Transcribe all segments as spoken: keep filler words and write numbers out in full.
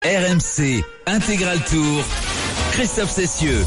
R M C Intégral Tour, Christophe Cessieux.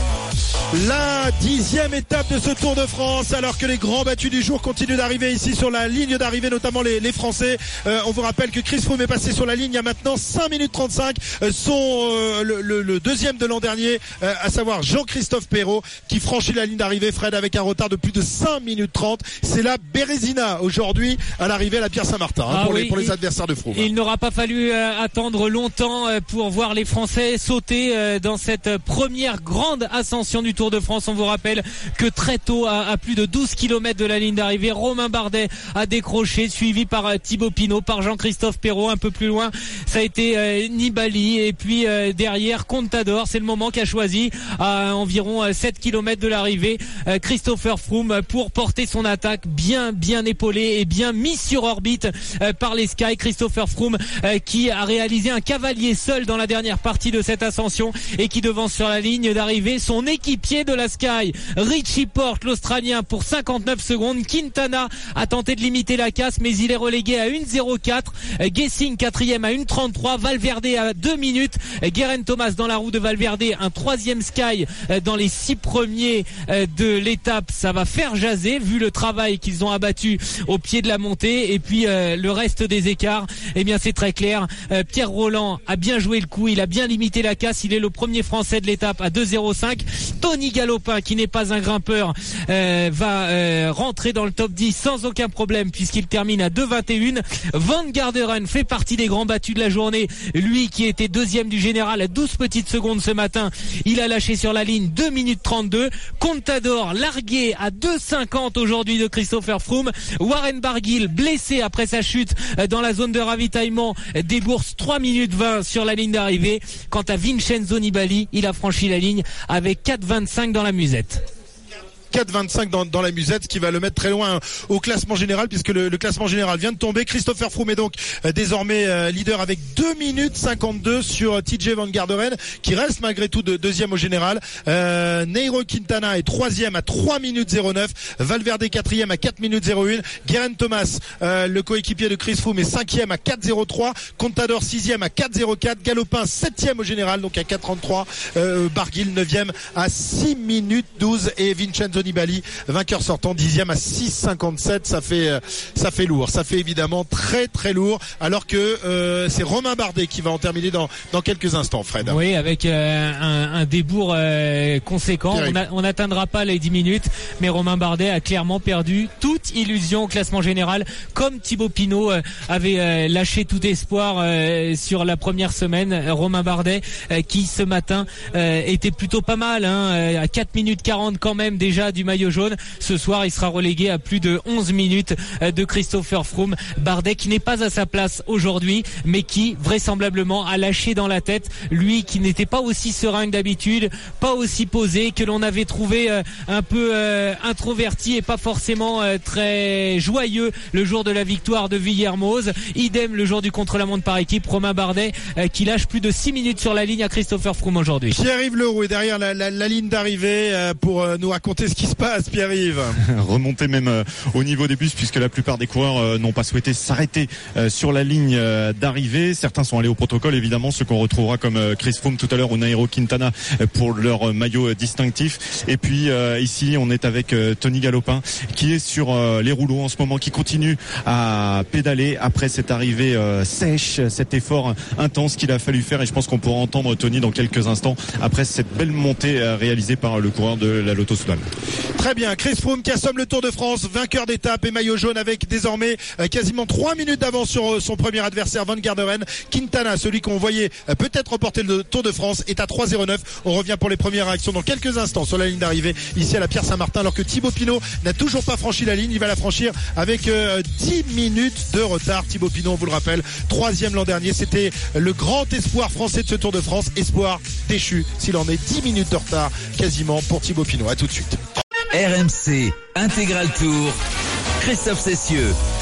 La dixième étape de ce Tour de France, alors que les grands battus du jour continuent d'arriver ici sur la ligne d'arrivée, notamment les, les Français. Euh, on vous rappelle que Chris Froome est passé sur la ligne il y a maintenant cinq minutes trente-cinq. Euh, son, euh, le, le, le deuxième de l'an dernier, euh, à savoir Jean-Christophe Perrault, qui franchit la ligne d'arrivée, Fred, avec un retard de plus de cinq minutes trente. C'est la Bérésina aujourd'hui à l'arrivée à la Pierre-Saint-Martin, hein, ah pour, oui, les, pour les il, adversaires de Froome. Il n'aura pas fallu euh, attendre longtemps euh, pour voir les Français sauter euh, dans cette première grande ascension du Tour de France. On vous rappelle que très tôt, à, à plus de douze kilomètres de la ligne d'arrivée, Romain Bardet a décroché, suivi par euh, Thibaut Pinot, par Jean-Christophe Perrault. Un peu plus loin, ça a été euh, Nibali, et puis euh, derrière Contador. C'est le moment qu'a choisi à environ euh, sept kilomètres de l'arrivée euh, Christopher Froome pour porter son attaque, bien bien épaulé et bien mis sur orbite euh, par les Sky. Christopher Froome euh, qui a réalisé un cavalier seul dans la dernière partie de cette ascension et qui devance sur la ligne d'arrivée son équipier de la Sky, Richie Porte, l'Australien, pour cinquante-neuf secondes. Quintana a tenté de limiter la casse, mais il est relégué à une zéro quatre. Gessing quatrième à une trente-trois. Valverde à deux minutes. Geraint Thomas dans la roue de Valverde, un troisième Sky dans les six premiers de l'étape. Ça va faire jaser vu le travail qu'ils ont abattu au pied de la montée. Et puis euh, le reste des écarts, eh bien c'est très clair. Euh, Pierre Rolland a bien joué le coup, il a bien limité la casse. Il est le premier Français de l'étape à deux zéro cinq. Tony Galopin, qui n'est pas un grimpeur, euh, va euh, rentrer dans le top dix sans aucun problème puisqu'il termine à deux vingt et un. Van Garderen fait partie des grands battus de la journée. Lui qui était deuxième du général à douze petites secondes ce matin, il a lâché sur la ligne deux minutes trente-deux. Contador largué à deux cinquante aujourd'hui de Christopher Froome. Warren Barguil blessé après sa chute dans la zone de ravitaillement débourse trois minutes vingt sur la ligne d'arrivée. Quant à Vincenzo Nibali, il a franchi la ligne avec quatre vingt-cinq dans la musette. quatre vingt-cinq dans, dans la musette, ce qui va le mettre très loin au classement général, puisque le, le classement général vient de tomber. Christopher Froome est donc euh, désormais euh, leader avec deux minutes cinquante-deux sur euh, T J Van Garderen, qui reste malgré tout de, deuxième au général. Euh, Nairo Quintana est troisième à trois minutes zéro neuf. Valverde quatrième à quatre minutes zéro un. Geraint Thomas, euh, le coéquipier de Chris Froome, est cinquième à quatre zéro trois. Contador sixième à quatre zéro quatre. Galopin septième au général, donc à quatre trente-trois. Euh, Barguil neuvième à six minutes douze. Et Vincenzo Nibali, vainqueur sortant, dixième à six cinquante-sept. Ça fait, ça fait lourd. Ça fait évidemment très très lourd. Alors que euh, c'est Romain Bardet qui va en terminer dans dans quelques instants, Fred. Oui, avec euh, un, un débours euh, conséquent. On n'atteindra pas les dix minutes, mais Romain Bardet a clairement perdu toute illusion au classement général, comme Thibaut Pinot euh, avait euh, lâché tout espoir euh, sur la première semaine. Romain Bardet euh, qui ce matin euh, était plutôt pas mal, hein, à quatre minutes quarante quand même déjà du maillot jaune. Ce soir, il sera relégué à plus de onze minutes de Christopher Froome. Bardet qui n'est pas à sa place aujourd'hui, mais qui vraisemblablement a lâché dans la tête. Lui qui n'était pas aussi serein que d'habitude, pas aussi posé, que l'on avait trouvé euh, un peu euh, introverti et pas forcément euh, très joyeux le jour de la victoire de Villermoz. Idem le jour du contre-la-montre par équipe. Romain Bardet euh, qui lâche plus de six minutes sur la ligne à Christopher Froome aujourd'hui. Pierre-Yves Leroux est derrière la, la, la ligne d'arrivée euh, pour euh, nous raconter ce qui se passe, Pierre-Yves. Remonter même euh, au niveau des bus, puisque la plupart des coureurs euh, n'ont pas souhaité s'arrêter euh, sur la ligne euh, d'arrivée. Certains sont allés au protocole, évidemment, ceux qu'on retrouvera comme euh, Chris Froome tout à l'heure ou Nairo Quintana euh, pour leur euh, maillot euh, distinctif. Et puis euh, ici, on est avec euh, Tony Galopin qui est sur euh, les rouleaux en ce moment, qui continue à pédaler après cette arrivée euh, sèche, cet effort intense qu'il a fallu faire. Et je pense qu'on pourra entendre Tony dans quelques instants après cette belle montée euh, réalisée par le coureur de la Lotto-Soudal. Très bien, Chris Froome qui assomme le Tour de France, vainqueur d'étape et maillot jaune avec désormais euh, quasiment trois minutes d'avance sur euh, son premier adversaire Van Garderen. Quintana, celui qu'on voyait euh, peut-être remporter le Tour de France, est à trois zéro neuf. On revient pour les premières réactions dans quelques instants sur la ligne d'arrivée ici à la Pierre-Saint-Martin, alors que Thibaut Pinot n'a toujours pas franchi la ligne. Il va la franchir avec euh, dix minutes de retard. Thibaut Pinot, on vous le rappelle, troisième l'an dernier. C'était le grand espoir français de ce Tour de France. Espoir déchu s'il en est. Dix minutes de retard quasiment pour Thibaut Pinot. À tout de suite. R M C Intégral Tour, Christophe Cessieux.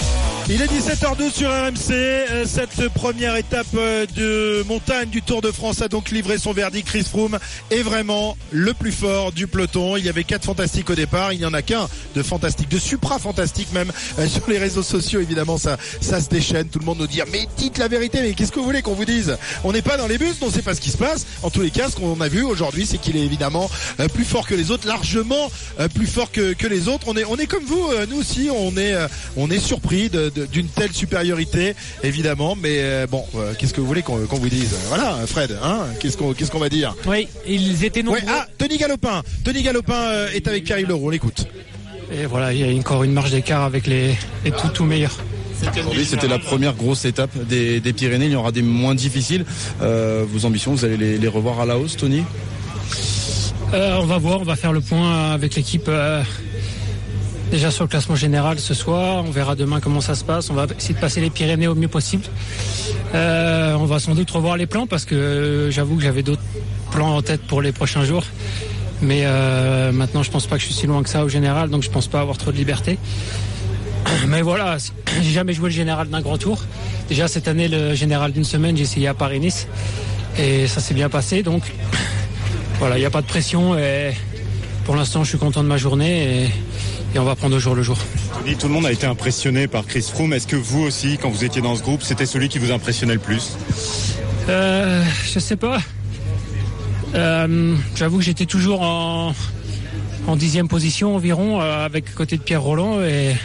Il est dix-sept heures douze sur R M C. Cette première étape de montagne du Tour de France a donc livré son verdict. Chris Froome est vraiment le plus fort du peloton. Il y avait quatre fantastiques au départ. Il n'y en a qu'un de fantastique, de supra-fantastique même. Sur les réseaux sociaux, évidemment, ça, ça se déchaîne. Tout le monde nous dit, mais dites la vérité, mais qu'est-ce que vous voulez qu'on vous dise? On n'est pas dans les bus, on ne sait pas ce qui se passe. En tous les cas, ce qu'on a vu aujourd'hui, c'est qu'il est évidemment plus fort que les autres, largement plus fort que, que les autres. On est, on est comme vous, nous aussi, on est, on est surpris de, de, d'une telle supériorité, évidemment. Mais euh, bon, euh, qu'est-ce que vous voulez qu'on, qu'on vous dise? Voilà, Fred, hein, qu'est-ce qu'on, qu'est-ce qu'on va dire? Oui, ils étaient nombreux. Ouais, ah, Tony Galopin, Tony Galopin euh, est avec Pierre-Yves Leroux, on l'écoute. Et voilà, il y a encore une marge d'écart avec les, les tout tout meilleurs. Aujourd'hui, c'était la première grosse étape des, des Pyrénées. Il y aura des moins difficiles. Euh, vos ambitions, vous allez les, les revoir à la hausse, Tony? euh, On va voir, on va faire le point avec l'équipe. Euh, déjà sur le classement général ce soir. On verra demain comment ça se passe. On va essayer de passer les Pyrénées au mieux possible. Euh, on va sans doute revoir les plans parce que euh, j'avoue que j'avais d'autres plans en tête pour les prochains jours. Mais euh, maintenant, je pense pas que je suis si loin que ça au général, donc je pense pas avoir trop de liberté. Mais voilà, j'ai jamais joué le général d'un grand tour. Déjà cette année, le général d'une semaine, j'ai essayé à Paris-Nice et ça s'est bien passé. Donc voilà, il n'y a pas de pression et pour l'instant, je suis content de ma journée et, et on va prendre au jour le jour. Tony, tout le monde a été impressionné par Chris Froome. Est-ce que vous aussi, quand vous étiez dans ce groupe, c'était celui qui vous impressionnait le plus? euh, Je sais pas. Euh, j'avoue que j'étais toujours en, en dixième position environ euh, avec à côté de Pierre Rolland et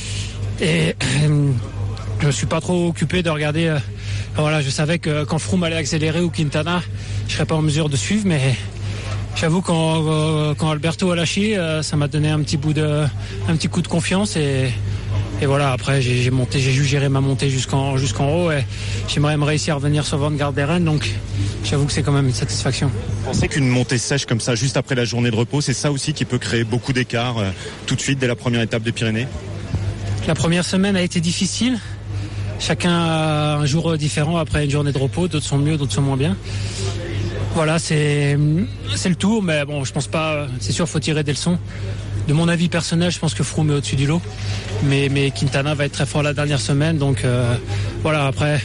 Et euh, je me suis pas trop occupé de regarder. Euh, voilà, je savais que quand Froome allait accélérer ou Quintana, je serais pas en mesure de suivre. Mais j'avoue quand euh, quand Alberto a lâché, euh, ça m'a donné un petit bout de, un petit coup de confiance et et voilà. Après, j'ai, j'ai monté, j'ai juste géré ma montée jusqu'en jusqu'en haut et j'aimerais me réussir à revenir sur Van Garderen. Donc, j'avoue que c'est quand même une satisfaction. Vous pensez qu'une montée sèche comme ça, juste après la journée de repos, c'est ça aussi qui peut créer beaucoup d'écart euh, tout de suite dès la première étape des Pyrénées? La première semaine a été difficile. Chacun a un jour différent après une journée de repos. D'autres sont mieux, d'autres sont moins bien. Voilà, c'est, c'est le tour. Mais bon, je pense pas. C'est sûr, faut tirer des leçons. De mon avis personnel, je pense que Froome est au-dessus du lot. Mais, mais Quintana va être très fort la dernière semaine. Donc euh, voilà, après,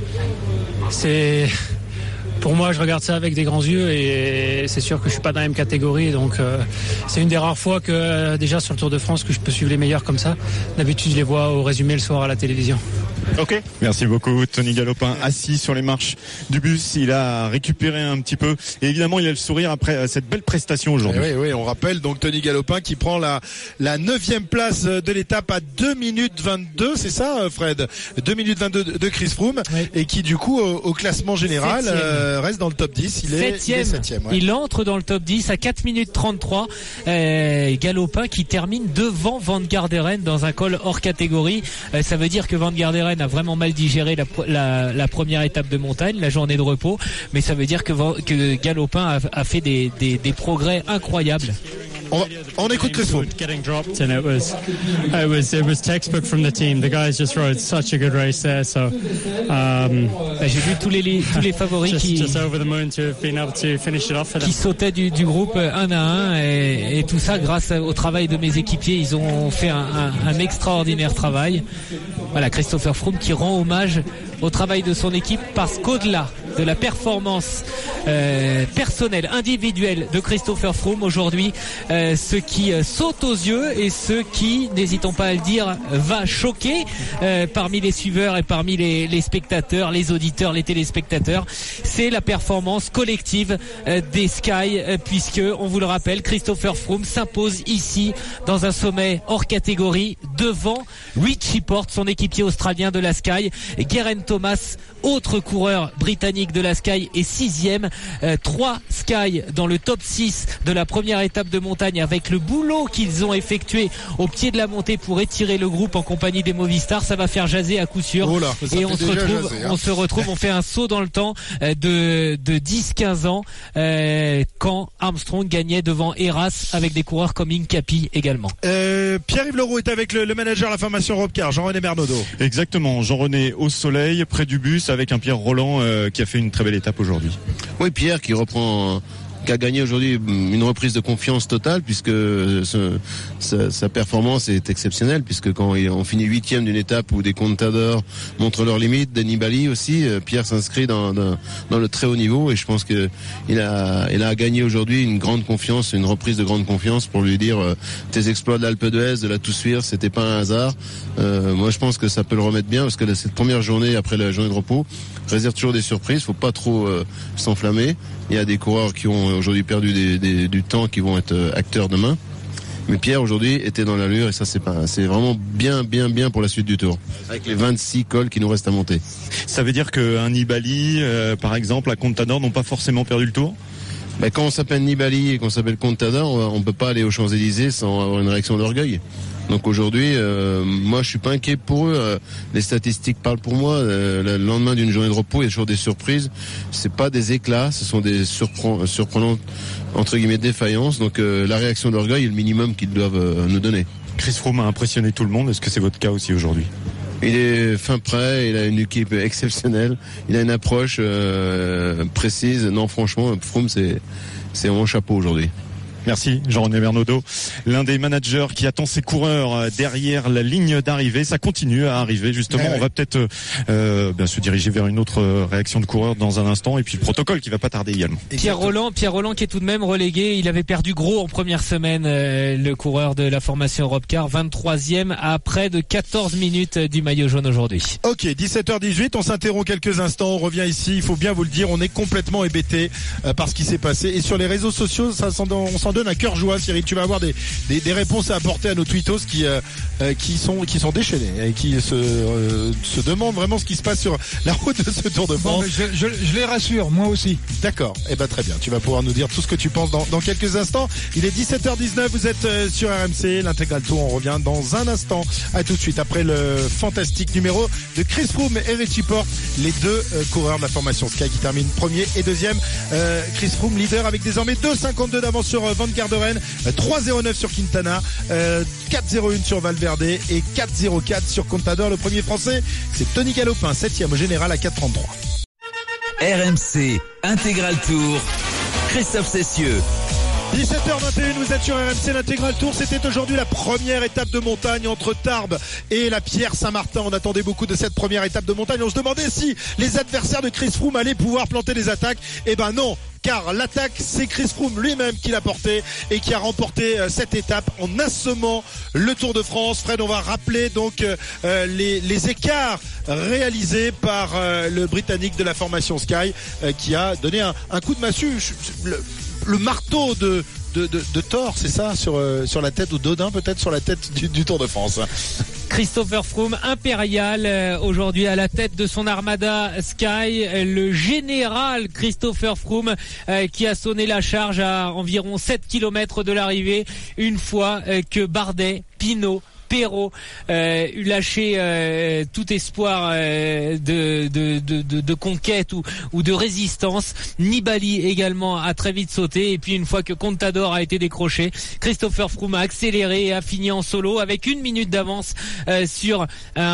c'est... Pour moi, je regarde ça avec des grands yeux et c'est sûr que je suis pas dans la même catégorie. Donc, euh, c'est une des rares fois que, euh, déjà sur le Tour de France, que je peux suivre les meilleurs comme ça. D'habitude, je les vois au résumé le soir à la télévision. Ok. Merci beaucoup, Tony Galopin, assis sur les marches du bus. Il a récupéré un petit peu et évidemment, il a le sourire après cette belle prestation aujourd'hui. Oui, oui, on rappelle donc Tony Galopin qui prend la la neuvième place de l'étape à deux minutes vingt-deux, c'est ça, Fred? deux minutes vingt-deux de Chris Froome, oui. Et qui du coup au, au classement général euh, reste dans le top dix. Il est septième. Il, est septième, ouais. Il entre dans le top dix à quatre minutes trente-trois. Euh, Galopin qui termine devant Van Garderen dans un col hors catégorie. Euh, ça veut dire que Van Garderen a vraiment mal digéré la, la, la première étape de montagne, la journée de repos, mais ça veut dire que, que Galopin a, a fait des, des, des progrès incroyables. On, on écoute Chris Froome. Getting dropped and it was, it was, it was textbook from the team. The guys just rode such a good race there. So, um, j'ai vu tous les tous les favoris just, qui just over the moon to have been able to finish it off for them. Qui sautaient du, du groupe un à un et, et tout ça grâce au travail de mes équipiers. Ils ont fait un, un, un extraordinaire travail. Voilà, Christopher Froome qui rend hommage au travail de son équipe parce qu'au-delà de la performance euh, personnelle, individuelle de Christopher Froome aujourd'hui, euh, ce qui euh, saute aux yeux et ce qui, n'hésitons pas à le dire, va choquer euh, parmi les suiveurs et parmi les, les spectateurs, les auditeurs, les téléspectateurs, c'est la performance collective euh, des Sky, euh, puisque, on vous le rappelle, Christopher Froome s'impose ici dans un sommet hors catégorie devant Richie Porte, son équipier australien de la Sky. Geraint Thomas, autre coureur britannique de la Sky, est sixième. Euh, trois Sky dans le top six de la première étape de montagne avec le boulot qu'ils ont effectué au pied de la montée pour étirer le groupe en compagnie des Movistar. Ça va faire jaser à coup sûr. Oh là, et on se retrouve, jasé, hein. on se retrouve, on fait un saut dans le temps euh, de, de dix quinze ans euh, quand Armstrong gagnait devant Heras avec des coureurs comme Incapi également. Euh, Pierre-Yves Leroux est avec le, le manager de la formation Robcar, Jean-René Bernaudot. Exactement, Jean-René au soleil, près du bus, avec un Pierre Rolland euh, qui a fait une très belle étape aujourd'hui. Oui, Pierre qui reprend qui a gagné aujourd'hui une reprise de confiance totale puisque ce, sa, sa performance est exceptionnelle puisque quand on finit huitième d'une étape où des Contador montrent leurs limites, des Nibali aussi, Pierre s'inscrit dans, dans, dans le très haut niveau et je pense que il a, il a gagné aujourd'hui une grande confiance, une reprise de grande confiance pour lui dire euh, tes exploits de l'Alpe d'Huez, de la Toussuire, c'était pas un hasard. Euh, moi je pense que ça peut le remettre bien parce que cette première journée après la journée de repos réserve toujours des surprises, faut pas trop euh, s'enflammer. Il y a des coureurs qui ont aujourd'hui perdu des, des, du temps qui vont être acteurs demain. Mais Pierre aujourd'hui était dans l'allure et ça c'est pas, c'est vraiment bien, bien, bien pour la suite du Tour. Avec les vingt-six cols qui nous restent à monter. Ça veut dire qu'un Nibali, euh, par exemple, à Contador n'ont pas forcément perdu le Tour? Ben, quand on s'appelle Nibali et qu'on s'appelle Contador, on ne peut pas aller aux Champs-Élysées sans avoir une réaction d'orgueil. Donc aujourd'hui, euh, moi je suis pas inquiet pour eux. Euh, les statistiques parlent pour moi. Euh, le lendemain d'une journée de repos, il y a toujours des surprises. C'est pas des éclats, ce sont des surpren- surprenantes entre guillemets défaillances. Donc euh, la réaction d'orgueil est le minimum qu'ils doivent euh, nous donner. Chris Froome a impressionné tout le monde. Est-ce que c'est votre cas aussi aujourd'hui? Il est fin prêt, il a une équipe exceptionnelle, il a une approche euh, précise. Non, franchement, Froome, c'est c'est mon chapeau aujourd'hui. Merci Jean-René Bernaudot, l'un des managers qui attend ses coureurs derrière la ligne d'arrivée. Ça continue à arriver justement. Ouais, on va peut-être euh, bien se diriger vers une autre réaction de coureur dans un instant et puis le protocole qui va pas tarder également. Pierre Rolland, Pierre Rolland qui est tout de même relégué. Il avait perdu gros en première semaine, euh, le coureur de la formation Europcar, vingt-troisième à près de quatorze minutes du maillot jaune aujourd'hui. Ok, dix-sept heures dix-huit, on s'interrompt quelques instants, on revient ici. Il faut bien vous le dire, on est complètement hébété euh, par ce qui s'est passé et sur les réseaux sociaux, ça s'en, on s'en donne un cœur joie. Cyril, tu vas avoir des, des, des réponses à apporter à nos tweetos qui euh, qui sont qui sont déchaînés et qui se euh, se demandent vraiment ce qui se passe sur la route de ce Tour de France. Bon, je, je, je les rassure, moi aussi. D'accord. Eh ben très bien. Tu vas pouvoir nous dire tout ce que tu penses dans, dans quelques instants. Il est dix-sept heures dix-neuf. Vous êtes euh, sur R M C, l'intégral tour. On revient dans un instant. À tout de suite après le fantastique numéro de Chris Froome et Richie Porte, les deux euh, coureurs de la formation Sky qui terminent premier et deuxième. Euh, Chris Froome leader avec désormais deux cinquante-deux d'avance sur euh, Van Garderen. trois zéro neuf sur Quintana, euh, quatre zéro un sur Valverde et quatre zéro quatre sur Contador. Le premier français, c'est Tony Galopin, septième au général à quatre trente-trois. R M C Intégral Tour, Christophe Cessieux. dix-sept heures vingt et une, vous êtes sur R M C, l'intégral tour. C'était aujourd'hui la première étape de montagne entre Tarbes et la Pierre Saint-Martin. On attendait beaucoup de cette première étape de montagne. On se demandait si les adversaires de Chris Froome allaient pouvoir planter les attaques. Eh ben non, car l'attaque, c'est Chris Froome lui-même qui l'a porté et qui a remporté euh, cette étape en assommant le Tour de France. Fred, on va rappeler donc euh, les, les écarts réalisés par euh, le Britannique de la formation Sky euh, qui a donné un, un coup de massue. Le, le marteau de de, de, de Thor, c'est ça, sur euh, sur la tête, ou d'Odin peut-être sur la tête du, du Tour de France. Christopher Froome, impérial, euh, aujourd'hui à la tête de son armada Sky, euh, le général Christopher Froome euh, qui a sonné la charge à environ sept kilomètres de l'arrivée, une fois euh, que Bardet, Pinot, Perrault euh, eut lâché euh, tout espoir euh, de, de, de, de, de conquête ou, ou de résistance. Nibali également a très vite sauté et puis une fois que Contador a été décroché, Christopher Froome a accéléré et a fini en solo avec une minute d'avance euh, sur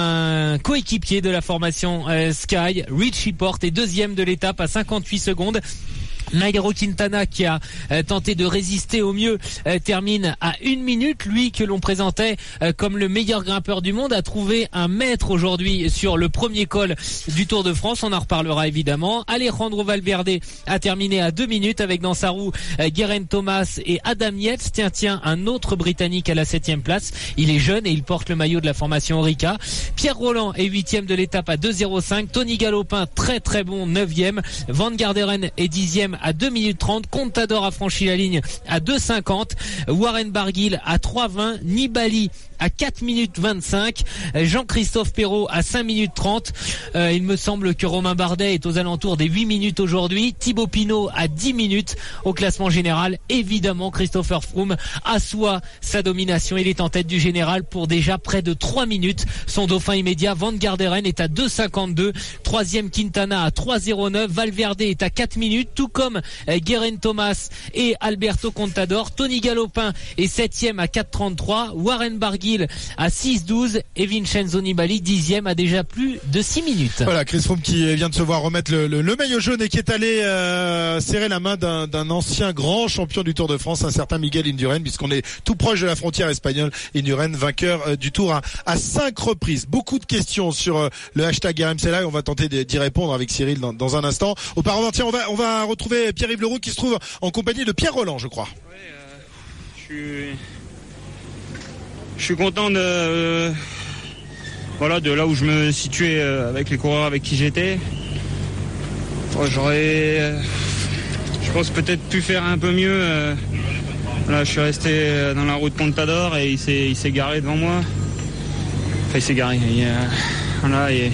un coéquipier de la formation euh, Sky. Richie Porte est deuxième de l'étape à cinquante-huit secondes. Nairo Quintana qui a euh, tenté de résister au mieux euh, termine à une minute. Lui que l'on présentait euh, comme le meilleur grimpeur du monde a trouvé un maître aujourd'hui sur le premier col du Tour de France. On en reparlera évidemment. Alejandro Valverde a terminé à deux minutes avec dans sa roue euh, Geraint Thomas et Adam Yates. Tiens tiens un autre Britannique à la septième place. Il est jeune et il porte le maillot de la formation Orica. Pierre Rolland est huitième de l'étape à deux zéro cinq. Tony Galopin très très bon neuvième. Van Garderen est dixième à deux minutes trente. Contador a franchi la ligne à deux cinquante. Warren Barguil à trois vingt. Nibali à quatre minutes vingt-cinq. Jean-Christophe Perrault à cinq minutes trente. Euh, il me semble que Romain Bardet est aux alentours des huit minutes aujourd'hui. Thibaut Pinot à dix minutes au classement général. Évidemment, Christopher Froome assoit sa domination. Il est en tête du général pour déjà près de trois minutes. Son dauphin immédiat, Van Garderen, est à deux cinquante-deux. Troisième, Quintana à trois zéro neuf. Valverde est à quatre minutes, tout comme euh, Geraint Thomas et Alberto Contador. Tony Galopin est septième à quatre trente-trois. Warren Barguil McGill à six douze et Vincenzo Nibali dixième à déjà plus de six minutes. Voilà, Chris Froome qui vient de se voir remettre le, le, le maillot jaune et qui est allé euh, serrer la main d'un, d'un ancien grand champion du Tour de France, un certain Miguel Indurain, puisqu'on est tout proche de la frontière espagnole. Indurain, vainqueur euh, du Tour à, à cinq reprises. Beaucoup de questions sur euh, le hashtag R M C Live. On va tenter d'y répondre avec Cyril dans, dans un instant. Auparavant, tiens, on va, on va retrouver Pierre-Yves Leroux qui se trouve en compagnie de Pierre Roland, je crois. Ouais, euh, je suis, je suis content de, euh, voilà, de là où je me situais euh, avec les coureurs avec qui j'étais. Bon, j'aurais, euh, je pense peut-être pu faire un peu mieux. Euh, là, je suis resté dans la route Contador et il s'est, il s'est garé devant moi. Enfin, il s'est garé. Il, euh, voilà, et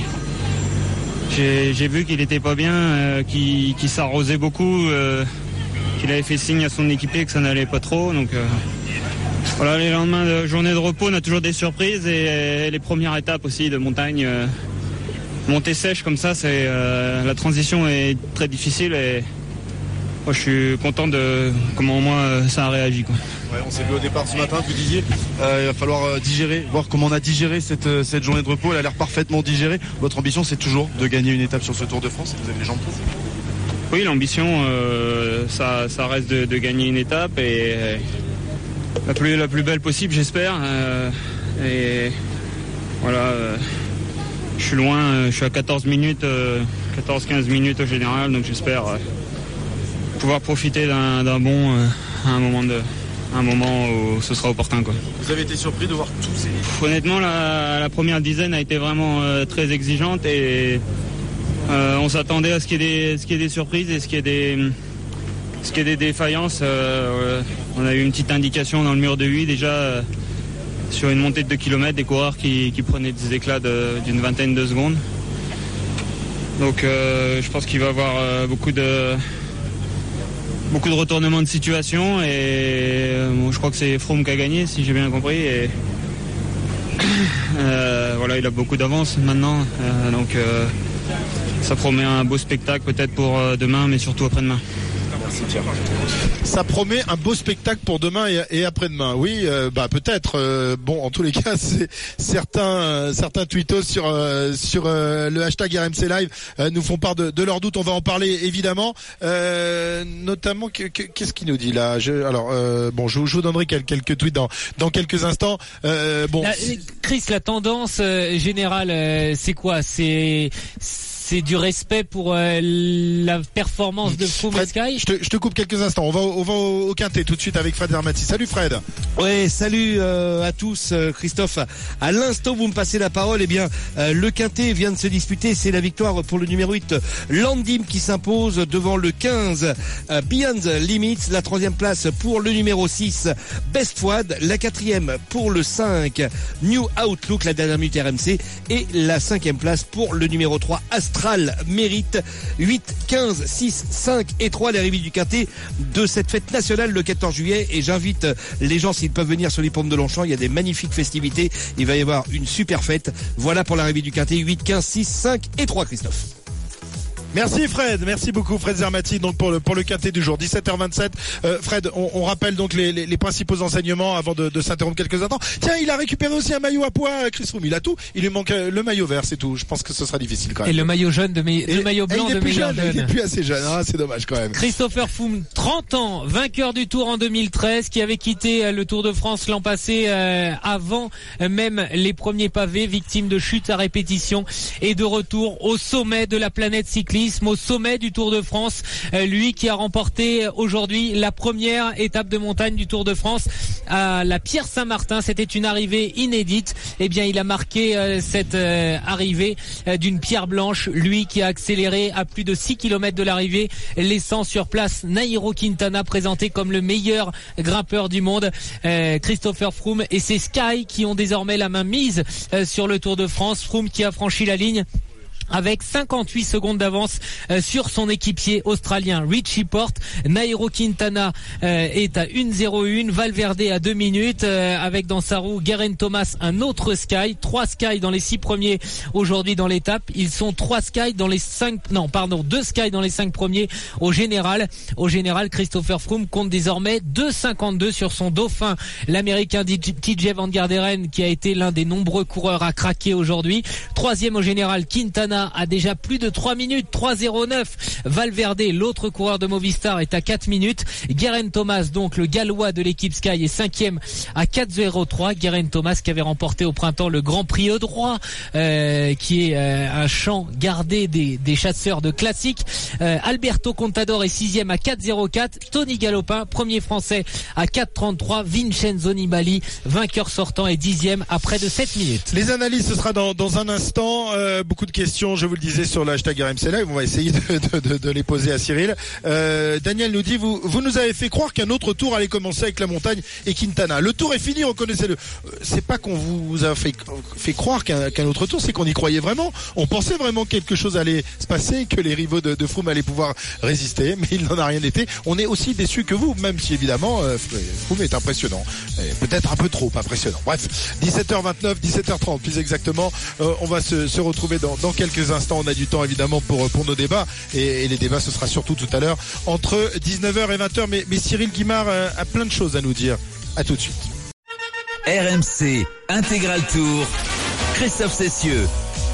j'ai, j'ai vu qu'il était pas bien, euh, qu'il, qu'il s'arrosait beaucoup, euh, qu'il avait fait signe à son équipier que ça n'allait pas trop. Donc euh, voilà, les lendemains de journée de repos, on a toujours des surprises et, et les premières étapes aussi de montagne. Euh, montée sèche comme ça, c'est euh, la transition est très difficile et moi je suis content de comment moi ça a réagi, quoi. Ouais, on s'est vu au départ ce matin, vous disiez, euh, il va falloir euh, digérer, voir comment on a digéré cette, euh, cette journée de repos. Elle a l'air parfaitement digérée. Votre ambition, c'est toujours de gagner une étape sur ce Tour de France et vous avez les jambes pour. Oui, l'ambition, euh, ça, ça reste de, de gagner une étape et euh, la plus, la plus belle possible, j'espère. Euh, et voilà, euh, je suis loin, euh, je suis à quatorze minutes, euh, quatorze quinze minutes au général, donc j'espère euh, pouvoir profiter d'un, d'un bon euh, à un moment de. un moment où ce sera opportun, quoi. Vous avez été surpris de voir tous ces... Honnêtement, la, la première dizaine a été vraiment euh, très exigeante et euh, on s'attendait à ce qu'il y ait des, ce qu'il y ait des surprises et ce qu'il y ait des, ce qu'il y ait des défaillances. Euh, on a eu une petite indication dans le mur de huit déjà euh, sur une montée de deux kilomètres, des coureurs qui, qui prenaient des éclats de, d'une vingtaine de secondes. Donc euh, je pense qu'il va y avoir euh, beaucoup de... beaucoup de retournements de situation et euh, bon, je crois que c'est Froome qui a gagné si j'ai bien compris et euh, voilà, il a beaucoup d'avance maintenant, euh, donc euh, ça promet un beau spectacle peut-être pour euh, demain mais surtout après-demain. Merci Pierre. Ça promet un beau spectacle pour demain et, et après-demain. Oui, euh, bah peut-être. Euh, bon, en tous les cas, c'est certains euh, certains tweetos sur euh, sur euh, le hashtag R M C Live euh, nous font part de, de leurs doutes. On va en parler évidemment, euh, notamment que, que, qu'est-ce qu'il nous dit là. Je, alors euh, bon, je, je vous donnerai quelques, quelques tweets dans dans quelques instants. Euh, bon, la, Chris, la tendance euh, générale, euh, c'est quoi? C'est C'est du respect pour euh, la performance de Froome et Sky. Je te, je te coupe quelques instants. On va, on va au, au quintet tout de suite avec Fred Zermati. Salut Fred. Ouais, salut euh, à tous, euh, Christophe. À l'instant, vous me passez la parole. Eh bien, euh, le quintet vient de se disputer. C'est la victoire pour le numéro huit, Landim, qui s'impose devant le quinze, euh, Beyond Limits. La troisième place pour le numéro six, Best Fouad. La quatrième pour le cinq, New Outlook, la dernière minute R M C. Et la cinquième place pour le numéro trois, Astral Mérite. Huit, quinze, six, cinq et trois, l'arrivée du quintet de cette fête nationale le quatorze juillet. Et j'invite les gens, s'ils peuvent venir sur les pompes de Longchamp, il y a des magnifiques festivités. Il va y avoir une super fête. Voilà pour l'arrivée du quintet. Huit, quinze, six, cinq et trois, Christophe. Merci Fred, merci beaucoup Fred Zermati donc pour le pour le quintet du jour. dix-sept heures vingt-sept. Euh, Fred, on, on rappelle donc les, les, les principaux enseignements avant de, de s'interrompre quelques instants. Tiens, il a récupéré aussi un maillot à pois, Chris Froome. Il a tout. Il lui manque le maillot vert, c'est tout. Je pense que ce sera difficile quand même. Et le maillot jaune de me... le maillot blanc et il est de plus meilleur jeune, il est plus assez jeune. Ah, c'est dommage quand même. Christopher Froome, trente ans, vainqueur du Tour en deux mille treize, qui avait quitté le Tour de France l'an passé euh, avant même les premiers pavés, victime de chutes à répétition, et de retour au sommet de la planète cyclisme, au sommet du Tour de France. Euh, lui qui a remporté aujourd'hui la première étape de montagne du Tour de France à la Pierre Saint-Martin. C'était une arrivée inédite. Eh bien, il a marqué euh, cette euh, arrivée euh, d'une pierre blanche. Lui qui a accéléré à plus de six kilomètres de l'arrivée, laissant sur place Nairo Quintana, présenté comme le meilleur grimpeur du monde. Euh, Christopher Froome et c'est Sky qui ont désormais la main mise euh, sur le Tour de France. Froome qui a franchi la ligne avec cinquante-huit secondes d'avance euh, sur son équipier australien Richie Porte. Nairo Quintana euh, est à une zéro un, Valverde à deux minutes, euh, avec dans sa roue Geraint Thomas, un autre Sky, trois Sky dans les six premiers aujourd'hui dans l'étape. Ils sont trois Sky dans les cinq, non pardon, deux Sky dans les cinq premiers au général. Au général, Christopher Froome compte désormais deux cinquante-deux sur son dauphin, l'américain T J Van Garderen, qui a été l'un des nombreux coureurs à craquer aujourd'hui. Troisième au général, Quintana a déjà plus de trois minutes, trois zéro neuf. Valverde, l'autre coureur de Movistar, est à quatre minutes. Geraint Thomas, donc le gallois de l'équipe Sky, est cinquième à quatre zéro trois. Geraint Thomas qui avait remporté au printemps le Grand Prix Eudroit, euh, qui est euh, un champ gardé des, des chasseurs de classiques. Euh, Alberto Contador est sixième à quatre zéro quatre. Tony Galopin, premier français, à quatre trente-trois. Vincenzo Nibali, vainqueur sortant, est dixième à près de sept minutes. Les analyses, ce sera dans, dans un instant. Euh, beaucoup de questions, je vous le disais, sur le hashtag R M C Live. On va essayer de, de, de, de les poser à Cyril. Euh, Daniel nous dit, vous, vous nous avez fait croire qu'un autre tour allait commencer avec la montagne et Quintana. Le tour est fini, reconnaissez-le. C'est pas qu'on vous a fait, fait croire qu'un, qu'un autre tour, c'est qu'on y croyait vraiment. On pensait vraiment que quelque chose allait se passer, que les rivaux de, de Froome allaient pouvoir résister, mais il n'en a rien été. On est aussi déçus que vous, même si évidemment euh, Froome est impressionnant. Et peut-être un peu trop impressionnant. Bref, dix-sept heures vingt-neuf, dix-sept heures trente plus exactement. Euh, on va se, se retrouver dans, dans quelques instants. On a du temps évidemment pour, pour nos débats. Et, et les débats, ce sera surtout tout à l'heure entre dix-neuf heures et vingt heures. Mais, mais Cyril Guimard euh, a plein de choses à nous dire. À tout de suite. R M C Intégral Tour, Christophe Cessieux.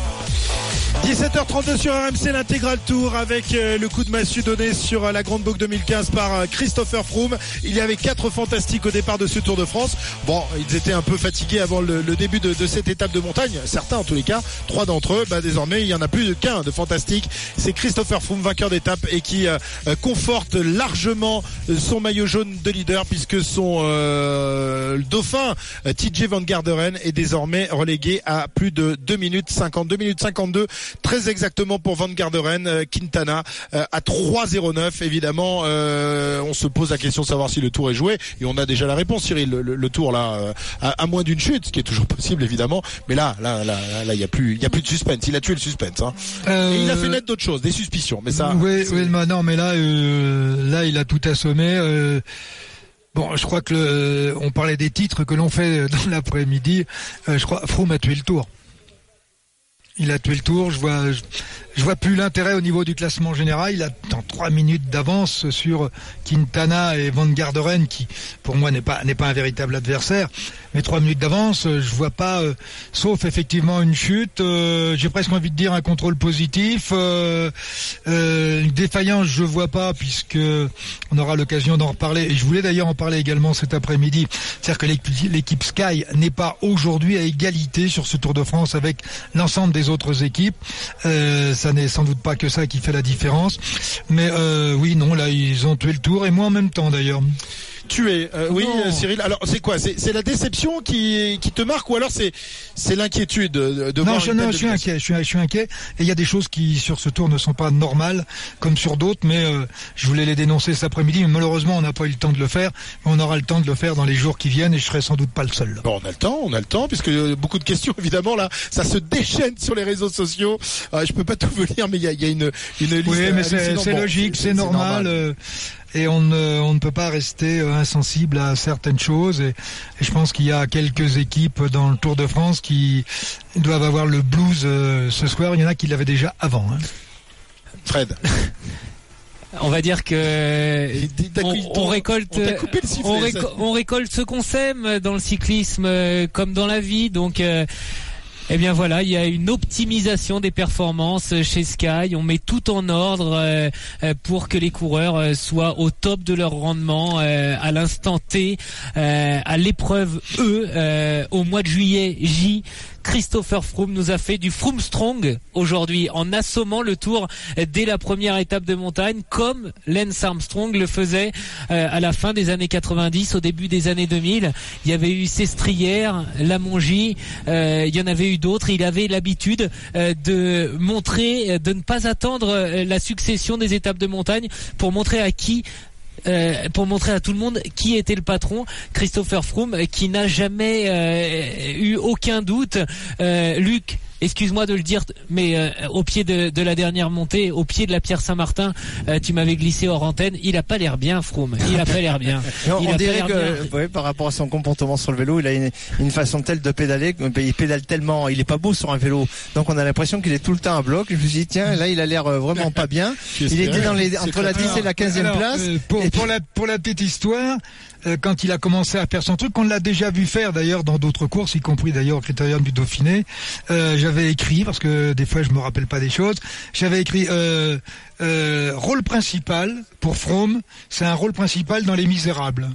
dix-sept heures trente-deux sur R M C, l'intégral tour avec euh, le coup de massue donné sur euh, la Grande Boucle deux mille quinze par euh, Christopher Froome. Il y avait quatre fantastiques au départ de ce Tour de France. Bon, ils étaient un peu fatigués avant le, le début de, de cette étape de montagne. Certains en tous les cas, trois d'entre eux. Bah, désormais, il y en a plus qu'un de fantastique. C'est Christopher Froome, vainqueur d'étape et qui euh, conforte largement son maillot jaune de leader puisque son euh, le dauphin euh, T J Van Garderen est désormais relégué à plus de deux minutes cinquante, deux minutes cinquante-deux. Très exactement pour Van Garderen. euh, Quintana euh, à trois zéro neuf. Évidemment, euh, on se pose la question de savoir si le tour est joué et on a déjà la réponse, Cyril. Le, le, le tour là, euh, à, à moins d'une chute, ce qui est toujours possible évidemment. Mais là, là, là, là, il y a plus, il y a plus de suspense. Il a tué le suspense. Hein. Euh... Et il a fait naître d'autres choses, des suspicions. Mais ça. Oui, oui, mais non, mais là, euh, là, il a tout assommé. Euh... Bon, je crois que le, on parlait des titres que l'on fait dans l'après-midi. Euh, je crois Froome a tué le tour. Il a tué le tour. Je vois, je, je vois plus l'intérêt au niveau du classement général. Il a dans trois minutes d'avance sur Quintana et Van Garderen, qui pour moi n'est pas n'est pas un véritable adversaire. Mais trois minutes d'avance, je vois pas, euh, sauf effectivement une chute. Euh, j'ai presque envie de dire un contrôle positif. Euh, euh, une défaillance, je vois pas, puisque on aura l'occasion d'en reparler. Et je voulais d'ailleurs en parler également cet après-midi. C'est-à-dire que l'équipe, l'équipe Sky n'est pas aujourd'hui à égalité sur ce Tour de France avec l'ensemble des autres équipes. Euh, ça n'est sans doute pas que ça qui fait la différence. Mais euh, oui, non, là ils ont tué le Tour et moi en même temps d'ailleurs. Tué, euh, oui, euh, Cyril. Alors, c'est quoi? C'est, c'est la déception qui, qui te marque, ou alors c'est, c'est l'inquiétude de, de non, voir je, une non, telle je suis déception. inquiet. Je suis, je suis inquiet. Et il y a des choses qui, sur ce tour, ne sont pas normales, comme sur d'autres. Mais euh, je voulais les dénoncer cet après-midi. Mais malheureusement, on n'a pas eu le temps de le faire. On aura le temps de le faire dans les jours qui viennent, et je serai sans doute pas le seul. Bon, on a le temps, on a le temps, puisque beaucoup de questions, évidemment, là, ça se déchaîne sur les réseaux sociaux. Euh, je peux pas tout vous lire, mais il y a, il y a une, une liste. Oui, mais c'est, c'est bon, logique, c'est, c'est normal. C'est normal. Euh, Et on ne, on ne peut pas rester insensible à certaines choses. Et, et je pense qu'il y a quelques équipes dans le Tour de France qui doivent avoir le blues euh, ce soir. Il y en a qui l'avaient déjà avant. Hein. Fred. On va dire que on, on récolte, on, sifflet, on, réco- on récolte ce qu'on sème dans le cyclisme euh, comme dans la vie. Donc euh, eh bien voilà, il y a une optimisation des performances chez Sky. On met tout en ordre euh, pour que les coureurs euh, soient au top de leur rendement euh, à l'instant T, euh, à l'épreuve E, euh, au mois de juillet J. Christopher Froome nous a fait du Froome Strong aujourd'hui en assommant le Tour dès la première étape de montagne, comme Lance Armstrong le faisait euh, à la fin des années quatre-vingt-dix, au début des années deux mille. Il y avait eu Sestrière, Lamongie, euh, il y en avait eu d'autres. Il avait l'habitude euh, de montrer, de ne pas attendre euh, la succession des étapes de montagne pour montrer à qui Euh, pour montrer à tout le monde qui était le patron. Christopher Froome, qui n'a jamais euh, eu aucun doute. euh, Luc excuse-moi de le dire, mais euh, au pied de, de la dernière montée, au pied de la Pierre Saint-Martin, euh, tu m'avais glissé hors antenne. Il a pas l'air bien, Froome. Il a pas l'air bien. Non, il on a dirait pas l'air que, bien. ouais, par rapport à son comportement sur le vélo, il a une, une façon telle de pédaler, il pédale tellement, il est pas beau sur un vélo. Donc on a l'impression qu'il est tout le temps à bloc. Je me suis dit tiens, là il a l'air vraiment pas bien. Il était dans les entre la dix et la quinzième Alors, place. euh, pour, Et pour la pour la petite histoire, euh, quand il a commencé à faire son truc, on l'a déjà vu faire d'ailleurs dans d'autres courses, y compris d'ailleurs au Critérium du Dauphiné. Euh, j'avais écrit, parce que des fois je me rappelle pas des choses, j'avais écrit euh, euh, rôle principal pour Froome, c'est un rôle principal dans Les Misérables.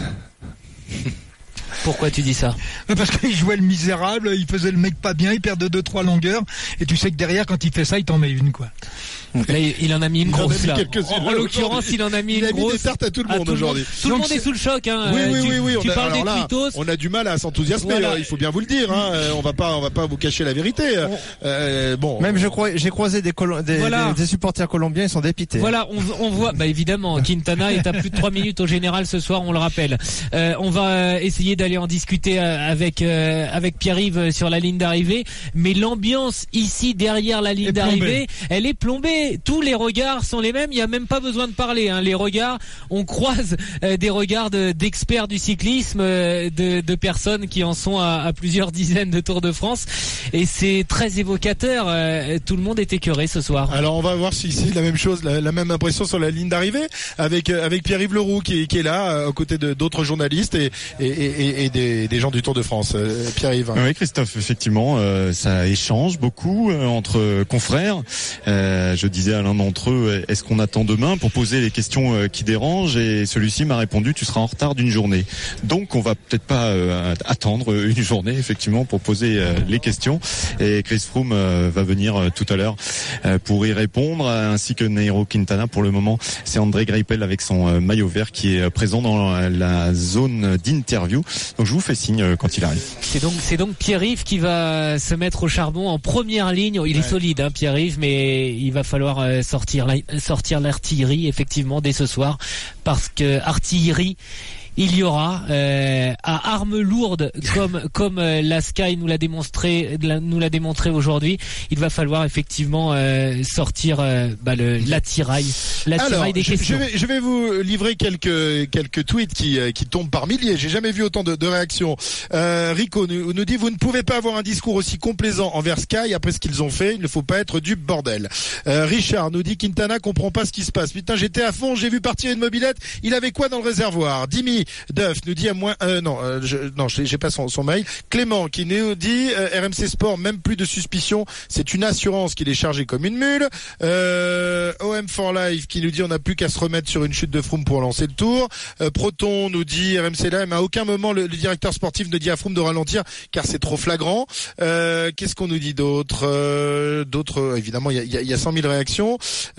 Pourquoi tu dis ça? Parce qu'il jouait le misérable, il faisait le mec pas bien, il perdait deux trois longueurs, et tu sais que derrière quand il fait ça, il t'en met une quoi. Là, il en a mis une Il en a grosse mis là. quelques-unes, En, en là, l'occurrence, aujourd'hui. il en a mis Il une a mis grosse. des tartes à tout le à monde aujourd'hui. Tout le Donc, monde est sous le choc. Hein. Oui, Euh, oui, tu, oui, oui. tu on a, parles alors des là, Twitos. on a du mal à s'enthousiasmer. Voilà. hein, Il faut bien vous le dire. Hein. euh, On va pas, on va pas vous cacher la vérité. Euh, bon. Même je crois, j'ai croisé des, Colo- des, Voilà. des, des supporters colombiens, ils sont dépités. Voilà, on, on voit, bah évidemment, Quintana est à plus de trois minutes au général ce soir, on le rappelle. Euh, on va essayer d'aller en discuter euh, avec euh, avec Pierre-Yves sur la ligne d'arrivée, mais l'ambiance ici derrière la ligne Est plombée. d'arrivée, elle est plombée. Tous les regards sont les mêmes. Il y a même pas besoin de parler. Hein. Les regards, on croise euh, des regards de- d'experts du cyclisme, euh, de, de personnes qui en sont à, à plusieurs dizaines de Tours de France, et c'est très évocateur. Euh, tout le monde est écœuré ce soir. Alors on va voir si c'est la même chose, la, la même impression sur la ligne d'arrivée avec euh, avec Pierre-Yves Leroux qui, est- qui est là euh, aux côtés de d'autres journalistes et et, et, et des, des gens du Tour de France. Euh, Pierre-Yves. Oui, Christophe, effectivement, euh, ça échange beaucoup euh, entre confrères. Euh, je disais à l'un d'entre eux, est-ce qu'on attend demain pour poser les questions euh, qui dérangent? Et celui-ci m'a répondu, tu seras en retard d'une journée. Donc, on va peut-être pas euh, attendre une journée, effectivement, pour poser euh, les questions. Et Chris Froome euh, va venir euh, tout à l'heure euh, pour y répondre, ainsi que Nairo Quintana. Pour le moment, c'est André Greipel avec son euh, maillot vert qui est euh, présent dans euh, la zone d'interview. Donc, je vous fais signe euh, quand il arrive. C'est donc c'est donc Pierre-Yves qui va se mettre au charbon en première ligne. Il est solide, hein, Pierre-Yves, mais il va falloir euh, sortir la- sortir l'artillerie effectivement dès ce soir, parce que artillerie il y aura euh, à armes lourdes comme comme euh, la Sky nous l'a démontré la- nous l'a démontré aujourd'hui. Il va falloir effectivement euh, sortir euh, bah, le l'attirail l'attirail Alors, des je, questions. je vais, je vais vous livrer quelques quelques tweets qui euh, qui tombent par milliers. J'ai jamais vu autant de, de réactions. Euh, Rico nous, nous dit vous ne pouvez pas avoir un discours aussi complaisant envers Sky après ce qu'ils ont fait. Il ne faut pas être du bordel. Euh, Richard nous dit Quintana comprend pas ce qui se passe. Putain, j'étais à fond, j'ai vu partir une mobilette. Il avait quoi dans le réservoir? Dimi Duff nous dit à moins euh, non euh, je, non j'ai j'ai pas son, son mail. Clément qui nous dit euh, R M C Sport même plus de suspicion. C'est une assurance qu'il est chargé comme une mule. Euh, O M for Life qui nous dit on n'a plus qu'à se remettre sur une chute de Froome pour lancer le tour. Euh, Proton nous dit R M C Live, mais à aucun moment le, le directeur sportif ne dit à Froome de ralentir car c'est trop flagrant. Euh, Qu'est-ce qu'on nous dit d'autre? euh, D'autres, euh, évidemment, il y a, il y, a, il y a cent mille réactions.